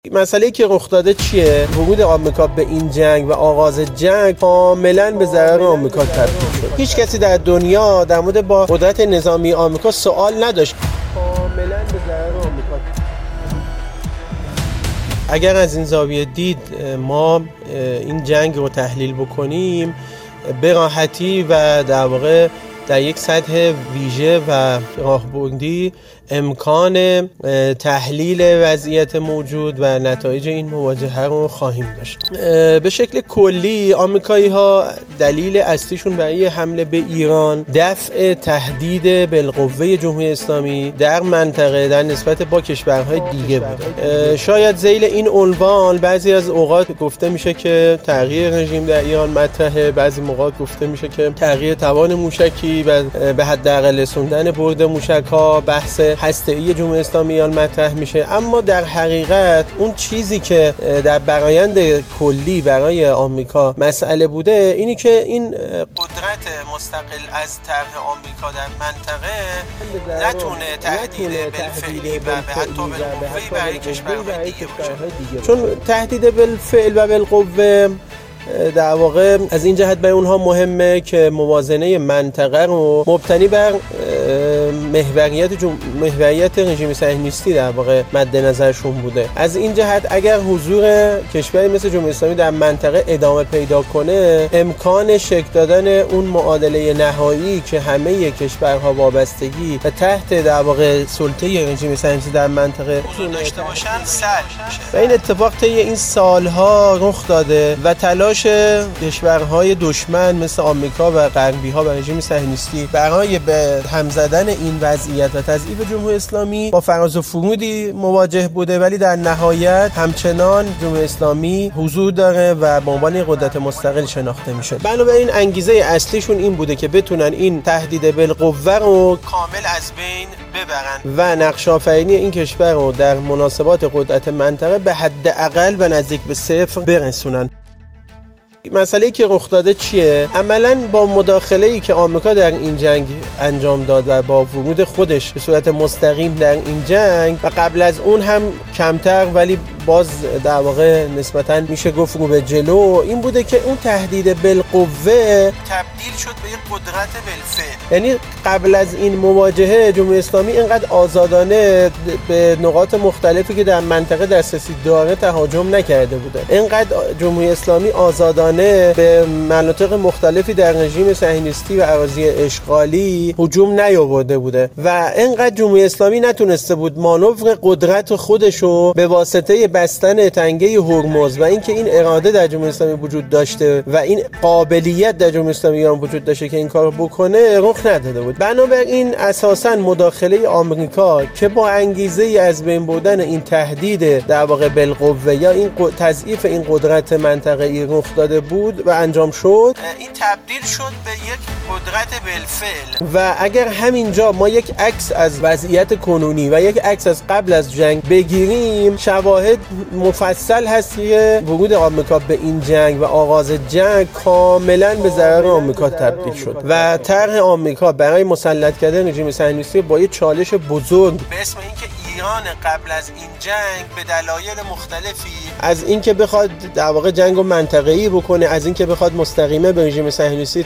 مسئله‌ای که رخ داده چیه؟ ورود آمریکا به این جنگ و آغاز جنگ کاملاً به ضرر آمریکا تبدیل شد. هیچ کسی در دنیا در مورد با قدرت نظامی آمریکا سوال نداشت. کاملاً به ضرر آمریکا. اگر از این زاویه دید ما این جنگ رو تحلیل بکنیم به راحتی و در واقع در یک سطح ویژه و راهبردی امکان تحلیل وضعیت موجود و نتایج این مواجهه رو خواهیم داشت. به شکل کلی آمریکایی‌ها دلیل اصلیشون برای حمله به ایران دفع تهدید بالقوه جمهوری اسلامی در منطقه در نسبت با کشورهای دیگه بوده. شاید ذیل این عنوان بعضی از اوقات گفته میشه که تغییر رژیم در ایران مطرحه، بعضی موقع گفته میشه که تغییر توان موشکی و به حداقل رسوندن برد موشک‌ها، بحث هسته‌ای جمهوری اسلامی ایران مطرح میشه. اما در حقیقت اون چیزی که در برآیند کلی برای آمریکا مسئله بوده اینی که این قدرت مستقل از طرح آمریکا در منطقه نتونه تهدید بالفعلی و به حتی بالقوه‌ای برای کشورهای دیگه باشه، چون تهدید بالفعل و بالقوه در واقع از این جهت برای اونها مهمه که موازنه منطقه رو مبتنی بر محوریت رژیم صهیونیستی در واقع مد نظرشون بوده. از این جهت اگر حضور کشوری مثل جمهوری اسلامی در منطقه ادامه پیدا کنه، امکان شکل دادن اون معادله نهایی که همه کشورها وابستگی و تحت در واقع سلطه رژیم صهیونیستی در منطقه حضور داشته باشن سلب میشه. و این اتفاق طی این سالها رخ داده و تلاش کشورهای دشمن مثل آمریکا و غربی‌ها و رژیم صهیونیستی برای به هم زدن این وضعیت و تضعیف جمهوری اسلامی با فراز و فرودی مواجه بوده، ولی در نهایت همچنان جمهوری اسلامی حضور داره و به عنوان قدرت مستقل شناخته میشه. بنابراین انگیزه اصلیشون این بوده که بتونن این تهدید بالقوه رو کامل از بین ببرن و نقش آفرینی این کشور رو در مناسبات قدرت منطقه به حداقل و نزدیک به صفر برسونن. مسئله‌ای که رخ داده چیه؟ عملاً با مداخله‌ای که آمریکا در این جنگ انجام داد و با ورود خودش به صورت مستقیم در این جنگ و قبل از اون هم کمتر ولی باز در واقع نسبتاً میشه گفت رو به جلو، این بوده که اون تهدید بالقوه تبدیل شد به یک قدرت بالفعل. یعنی قبل از این مواجهه جمهوری اسلامی اینقدر آزادانه به نقاط مختلفی که در منطقه دسترسی داره تهاجم نکرده بوده، اینقدر جمهوری اسلامی آزادانه به مناطق مختلفی در رژیم صهیونیستی و اراضی اشغالی هجوم نیاورده بوده و اینقدر جمهوری اسلامی نتونسته بود مانور قدرت خودشو به واسطه بستن تنگه هرمز و اینکه این اراده در جمهوری اسلامی وجود داشته و این قابلیت در جمهوری اسلامی ایران وجود داشته که این کارو بکنه رخ نداده بود. بنابراین اساساً مداخله آمریکا که با انگیزه از بین بردن این تهدید در واقع بالقوه یا این تضعیف این قدرت منطقه‌ای رخ داده بود و انجام شد، این تبدیل شد به یک قدرت بالفعل. و اگر همینجا ما یک عکس از وضعیت کنونی و یک عکس از قبل از جنگ بگیریم، شواهد مفصل هست که ورود آمریکا به این جنگ و آغاز جنگ کاملا به ضرر آمریکا تبدیل شد و طرح آمریکا برای مسلط کردن رژیم صهیونیستی با یک چالش بزرگ به اسم اینکه ایران قبل از این جنگ به دلایل مختلفی از اینکه بخواد در واقع جنگو منطقه‌ای بکنه، از اینکه بخواد مستقیمه به رژیم صهیونیستی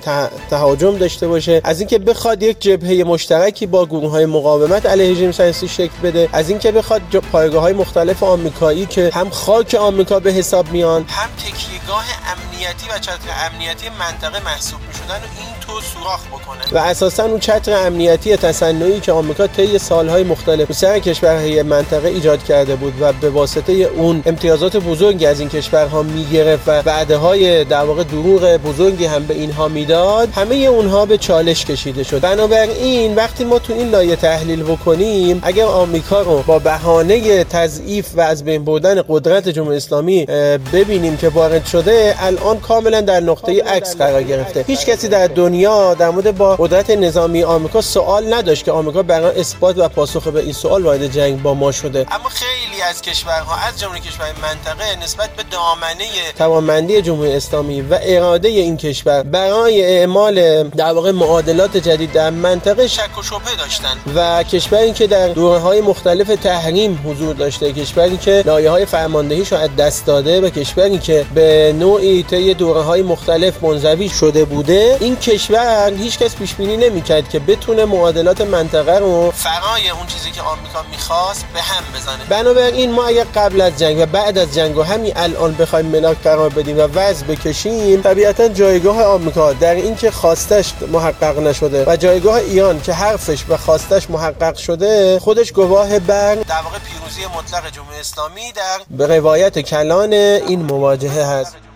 تهاجم داشته باشه، از اینکه بخواد یک جبهه مشترکی با گروه‌های مقاومت علیه رژیم صهیونیستی شکل بده، از اینکه بخواد پایگاه‌های مختلف آمریکایی که هم خاک آمریکا به حساب میان، هم تکیهگاه امنیتی و چتر امنیتی منطقه محسوب میشدن و این تو سوراخ بکنه و اساساً اون چتر امنیتی تصنعی که آمریکا طی سالهای مختلف سر کشورهای منطقه ایجاد کرده بود و به واسطه اون امتیازات بزرگی از این کشورها میگرفت و وعده‌های در واقع دروغ بزرگی هم به اینها میداد، همه اونها به چالش کشیده شد. بنابراین وقتی ما تو این لایه تحلیل بکنیم، اگر آمریکا رو با بهانه تضعیف و از بین بردن قدرت جمهوری اسلامی ببینیم که وارد شده، الان کاملا در نقطه عکس قرار گرفته. هیچ کسی در دنیا دنیا در مورد با قدرت نظامی آمریکا سوال نداشت که آمریکا برای اثبات و پاسخ به این سوال وارد جنگ با ما شده. اما خیلی از کشورها از جمله کشورهای منطقه نسبت به دامنه توانمندی جمهوری اسلامی و اراده این کشور برای اعمال در واقع معادلات جدید در منطقه شک و شبهه داشتن و کشوری که در دوره‌های مختلف تحریم حضور داشته، کشوری که لایه‌های فرماندهیش رو از دست داده و کشوری که به نوعی طی دوره‌های مختلف منزوی شده بوده، این کشور هیچکس پیش بینی نمی‌کرد که بتونه معادلات منطقه رو فرای اون چیزی که آمریکا می‌خواست به هم بزنه. بنابراین ما اگر قبل از جنگ و بعد از جنگ و همین الان بخوایم ملاک قرار بدیم و وضع بکشیم، طبیعتاً جایگاه آمریکا در این که خواستش محقق نشده و جایگاه ایران که حرفش و خواستش محقق شده خودش گواه بر در واقع پیروزی مطلق جمهوری اسلامی در به روایت کلان این مواجهه هست.